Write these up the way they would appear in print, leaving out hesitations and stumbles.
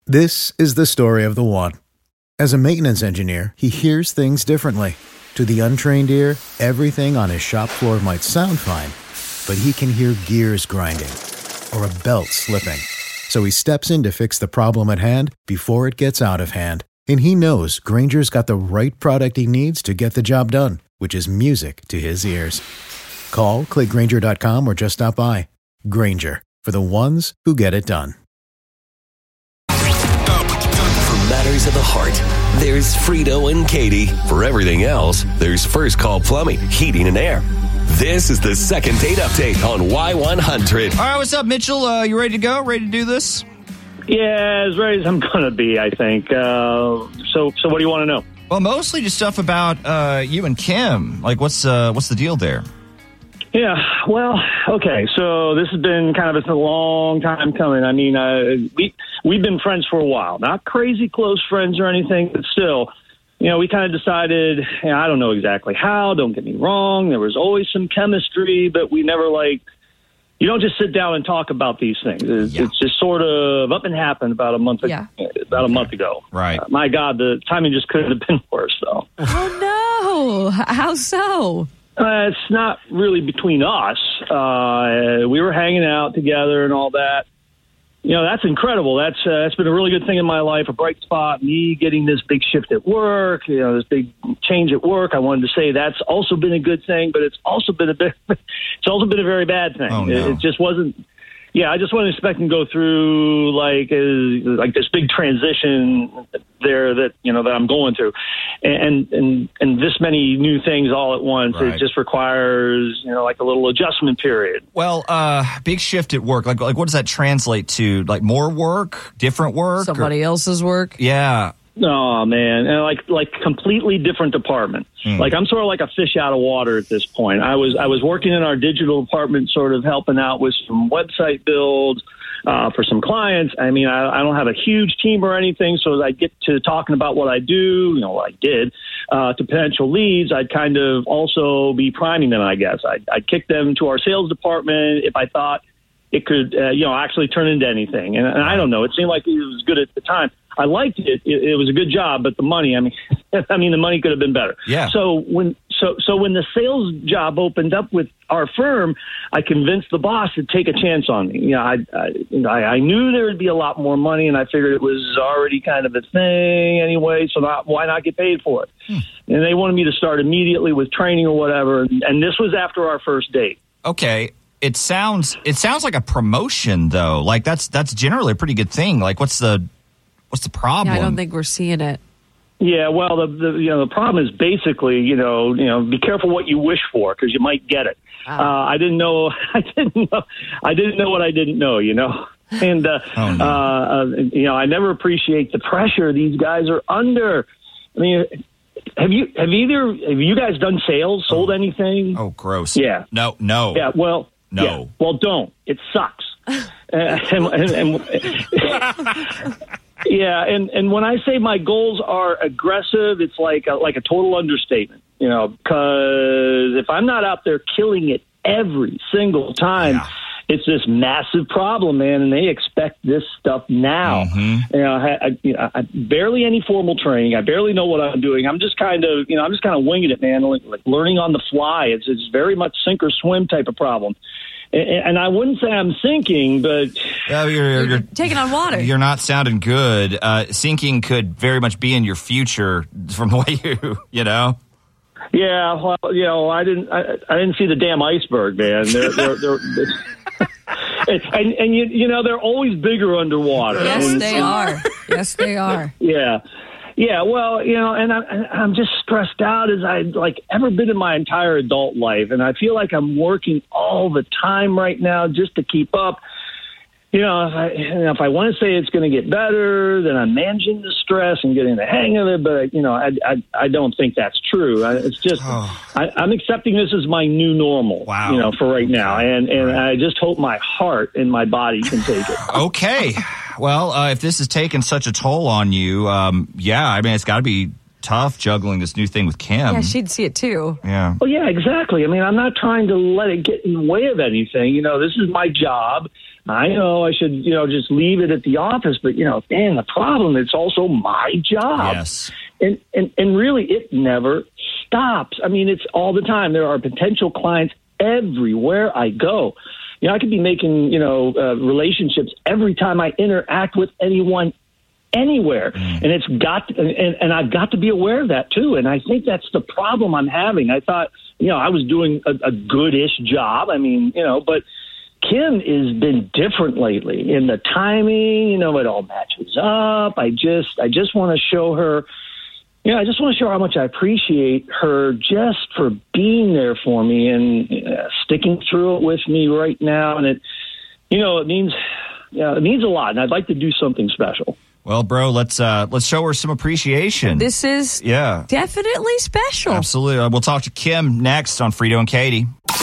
This is the story of the one. As a maintenance engineer, he hears things differently. To the untrained ear, everything on his shop floor might sound fine, but he can hear gears grinding or a belt slipping. So he steps in to fix the problem at hand before it gets out of hand. And he knows Grainger's got the right product he needs to get the job done, which is music to his ears. Call, click Grainger.com, or just stop by. Grainger, for the ones who get it done. For matters of the heart, there's Frito and Katie. For everything else, there's First Call Plumbing, Heating and Air. This is the second date update on Y100. All right, what's up, Mitchell? You ready to go? Ready to do this? Yeah, as ready as I'm going to be, I think. So what do you want to know? Well, mostly just stuff about you and Kim. Like, what's the deal there? Yeah, well, okay. So this has been it's a long time coming. I mean, we've been friends for a while. Not crazy close friends or anything, but still, we kind of decided, I don't know exactly how, don't get me wrong. There was always some chemistry, but we never you don't just sit down and talk about these things. It's just sort of up and happened about a month ago. Right. My God, the timing just couldn't have been worse, though. Oh, no. How so? It's not really between us. We were hanging out together and all that. That's incredible. That's been a really good thing in my life, a bright spot. Me getting this big shift at work, this big change at work. I wanted to say that's also been a good thing, but it's also been a very bad thing. Oh, no. It just wasn't. Yeah, I just wasn't expecting to go through this big transition there that I'm going through, and this many new things all at once. Right. It just requires a little adjustment period. Well, big shift at work. Like what does that translate to? Like more work, different work, Somebody else's work? Yeah. Oh man, and like completely different department. Like I'm sort of like a fish out of water at this point. I was working in our digital department, sort of helping out with some website builds for some clients. I mean, I don't have a huge team or anything, so as I get to talking about what I do, what I did to potential leads, I'd kind of also be priming them. I guess I'd kick them to our sales department if I thought it could, actually turn into anything. And I don't know. It seemed like it was good at the time. I liked it. It was a good job, but the money, the money could have been better. Yeah. So when the sales job opened up with our firm, I convinced the boss to take a chance on me. I knew there would be a lot more money, and I figured it was already kind of a thing anyway, so why not get paid for it? And they wanted me to start immediately with training or whatever, and this was after our first date. Okay. It sounds like a promotion, though. Like that's generally a pretty good thing. Like what's the problem? Yeah, I don't think we're seeing it. Yeah, well, the problem is basically, be careful what you wish for because you might get it. I didn't know what I didn't know, and I never appreciate the pressure these guys are under. I mean, have you guys done sales, sold anything? Oh, gross. Yeah. No. Yeah. Well. No. Yeah, well, don't. It sucks. Yeah, and when I say my goals are aggressive, it's like a total understatement, because if I'm not out there killing it every single time, it's this massive problem, man, and they expect this stuff now. Mm-hmm. I barely any formal training. I barely know what I'm doing. I'm just kind of winging it, man, like learning on the fly. It's very much sink or swim type of problem. And I wouldn't say I'm sinking, but you're taking on water. You're not sounding good. Sinking could very much be in your future from the way you know. Yeah, well, I didn't see the damn iceberg, man. They're and they're always bigger underwater. Yes, they are. Yes, they are. Yeah. Yeah, well, and I'm just stressed out as I've ever been in my entire adult life. And I feel like I'm working all the time right now just to keep up. If I want to say it's going to get better, then I'm managing the stress and getting the hang of it. But, I don't think that's true. It's just I'm accepting this as my new normal, for right now. And I just hope my heart and my body can take it. Okay. Well, if this is taking such a toll on you, it's got to be tough juggling this new thing with Kim. Yeah, she'd see it too. Yeah. Well, yeah, exactly. I mean, I'm not trying to let it get in the way of anything. This is my job. I know I should, just leave it at the office, but, Dan, the problem, it's also my job. Yes. And really, it never stops. I mean, it's all the time. There are potential clients everywhere I go. I could be making, relationships every time I interact with anyone anywhere. And it's and I've got to be aware of that too. And I think that's the problem I'm having. I thought, I was doing a good-ish job. I mean, but Kim has been different lately in the timing, it all matches up. I just want to show her, I just want to show her how much I appreciate her just for being there for me and sticking through it with me right now. And it means a lot. And I'd like to do something special. Well, bro, let's show her some appreciation. This is definitely special. Absolutely. We'll talk to Kim next on Frito and Katie.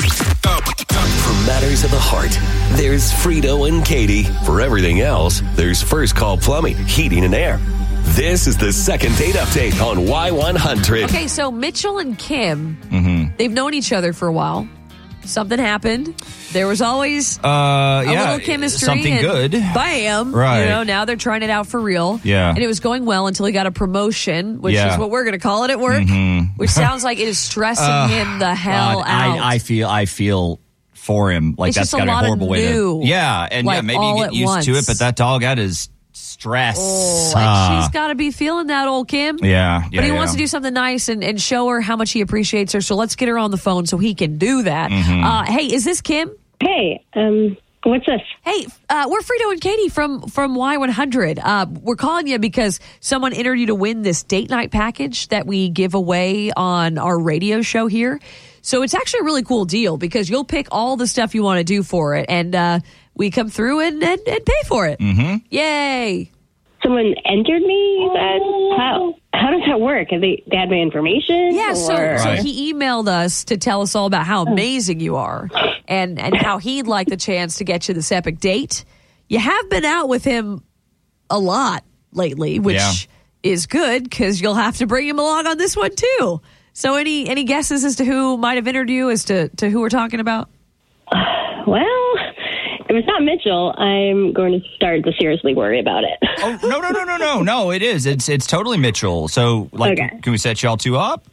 For matters of the heart, there's Frito and Katie. For everything else, there's First Call Plumbing, Heating and Air. This is the second date update on Y100. Okay, so Mitchell and Kim, they've known each other for a while. Something happened. There was always a little chemistry. Something good. Bam. Right. Now they're trying it out for real. Yeah. And it was going well until he got a promotion, which is what we're going to call it at work, which sounds like it is stressing him the hell out. I feel for him. Like, it's that's just got a horrible way new, to. Yeah. And maybe you get used to it, but that dog got his stress. And she's got to be feeling that, old Kim. Yeah. But he wants to do something nice and show her how much he appreciates her. So let's get her on the phone so he can do that. Hey, is this Kim? Hey, what's this? Hey, we're Frito and Katie from Y100. We're calling you because someone entered you to win this date night package that we give away on our radio show here. So it's actually a really cool deal because you'll pick all the stuff you want to do for it, and we come through and pay for it. Yay! Someone entered me? How does that work? They had my information? Yeah, so he emailed us to tell us all about how amazing you are and how he'd like the chance to get you this epic date. You have been out with him a lot lately, which is good because you'll have to bring him along on this one too. So any guesses as to who might have entered you, as to who we're talking about? Well, if it's not Mitchell, I'm going to start to seriously worry about it. Oh, no, it is. It's totally Mitchell. So, can we set y'all two up?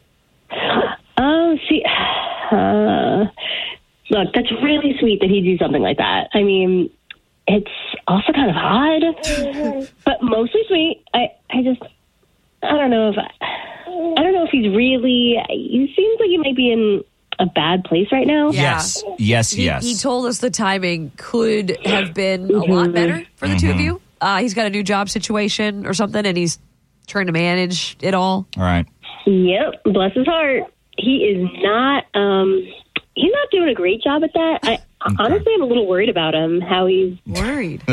Look, that's really sweet that he'd do something like that. I mean, it's also kind of odd, but mostly sweet. I don't know if he's really, he seems like he might be in a bad place right now. Yes. He told us the timing could have been a lot better for the two of you. He's got a new job situation or something, and he's trying to manage it all. All right. Yep. Bless his heart. He is not. He's not doing a great job at that. Honestly, I'm a little worried about him. How he's worried.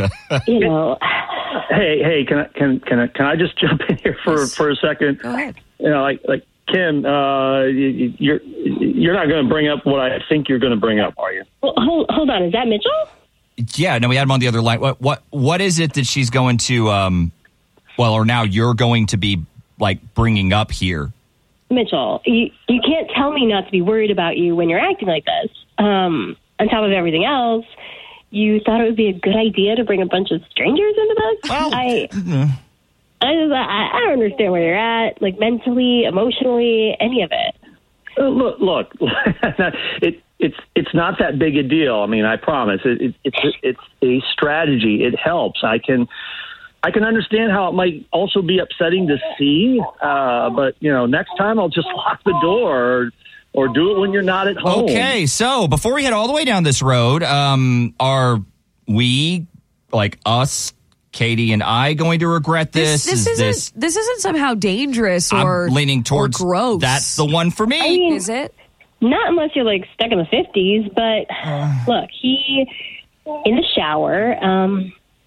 Hey, can I just jump in here for a second? Go ahead. Like Kim, you're not going to bring up what I think you're going to bring up, are you? Well, hold on. Is that Mitchell? Yeah, no, we had him on the other line. What is it that she's going to, or now you're going to be, bringing up here? Mitchell, you can't tell me not to be worried about you when you're acting like this. On top of everything else, you thought it would be a good idea to bring a bunch of strangers into this? Well, I don't understand where you're at, mentally, emotionally, any of it. Look, it's not that big a deal. I mean, I promise. It's a strategy. It helps. I can understand how it might also be upsetting to see, but next time I'll just lock the door or do it when you're not at home. Okay, so before we head all the way down this road, are we, us, Katie and I, going to regret this? This isn't somehow dangerous or I'm leaning towards or gross. That's the one for me. I mean, is it? Not unless you're stuck in the 50s, but look, he in the shower,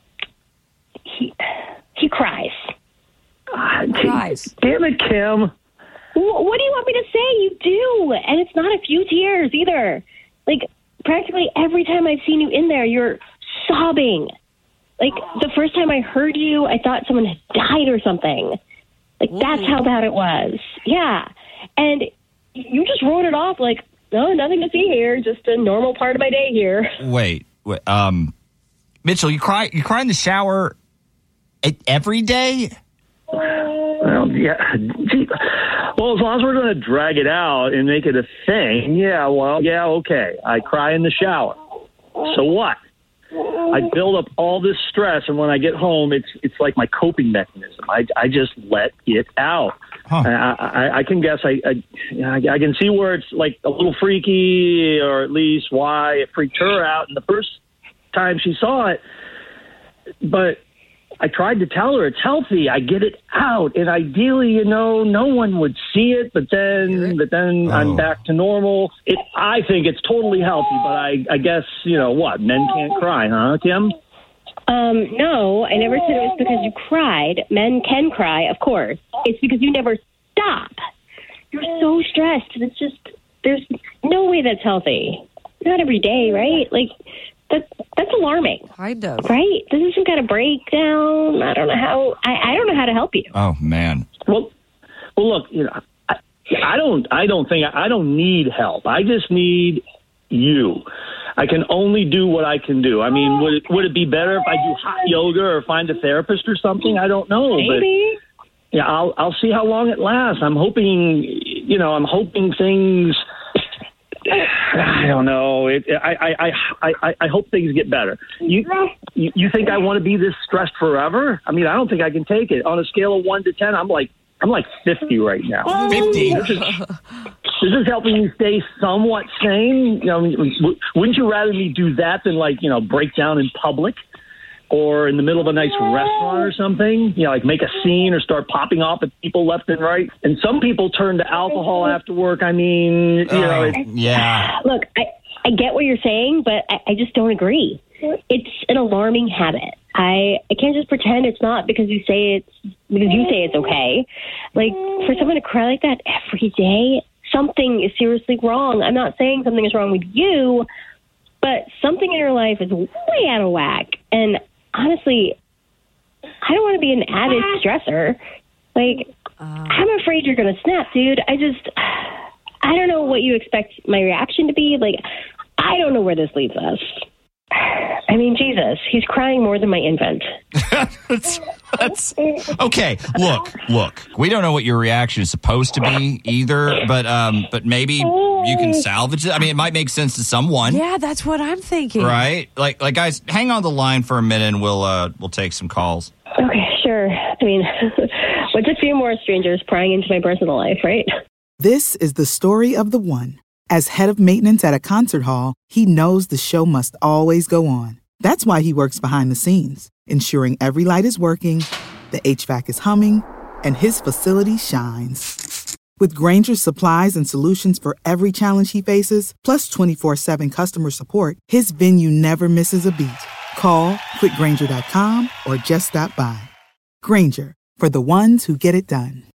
he cries. Cries. Damn it, Kim. What do you want me to say? You do. And it's not a few tears either. Practically every time I've seen you in there, you're sobbing. The first time I heard you, I thought someone had died or something. That's how bad it was. Yeah. And you just wrote it off nothing to see here, just a normal part of my day here. Wait. Mitchell, you cry in the shower every day? Well, yeah. Gee, well, as long as we're going to drag it out and make it a thing, okay. I cry in the shower. So what? I build up all this stress, and when I get home, it's like my coping mechanism. I just let it out. Huh. I can guess. I can see where it's like a little freaky, or at least why it freaked her out. And the first time she saw it, but I tried to tell her it's healthy. I get it out, and ideally, no one would see it. But then I'm back to normal. I think it's totally healthy, but I guess what? Men can't cry, huh, Kim? No, I never said it was because you cried. Men can cry, of course. It's because you never stop. You're so stressed. It's just there's no way that's healthy. Not every day, right? Like. That's alarming. Kind of. Right? This is some kind of breakdown. I don't know how. I don't know how to help you. Oh man. Well, look. I don't need help. I just need you. I can only do what I can do. I mean, would it be better if I do hot yoga or find a therapist or something? I don't know. Maybe. But yeah, I'll see how long it lasts. I'm hoping. I'm hoping things. I don't know. I hope things get better. You think I want to be this stressed forever? I mean, I don't think I can take it. On a scale of 1 to 10, I'm like 50 right now. 50. This is helping me stay somewhat sane. Wouldn't you rather me do that than break down in public? Or in the middle of a nice restaurant or something, like make a scene or start popping off at people left and right. And some people turn to alcohol after work. I mean, yeah. Look, I get what you're saying, but I just don't agree. It's an alarming habit. I can't just pretend it's not because you say it's okay. Like, for someone to cry like that every day, something is seriously wrong. I'm not saying something is wrong with you, but something in your life is way out of whack. And honestly, I don't want to be an added stressor. Like, I'm afraid you're going to snap, dude. I don't know what you expect my reaction to be. Like, I don't know where this leads us. I mean, Jesus, he's crying more than my infant. That's okay. Look. We don't know what your reaction is supposed to be either, but maybe you can salvage it. I mean, it might make sense to someone. Yeah, that's what I'm thinking. Right? Like guys, hang on the line for a minute, and we'll take some calls. Okay, sure. I mean, what's a few more strangers prying into my personal life, right? This is the story of the one. As head of maintenance at a concert hall, he knows the show must always go on. That's why he works behind the scenes, ensuring every light is working, the HVAC is humming, and his facility shines. With Grainger's supplies and solutions for every challenge he faces, plus 24/7 customer support, his venue never misses a beat. Call quickgrainger.com or just stop by. Grainger, for the ones who get it done.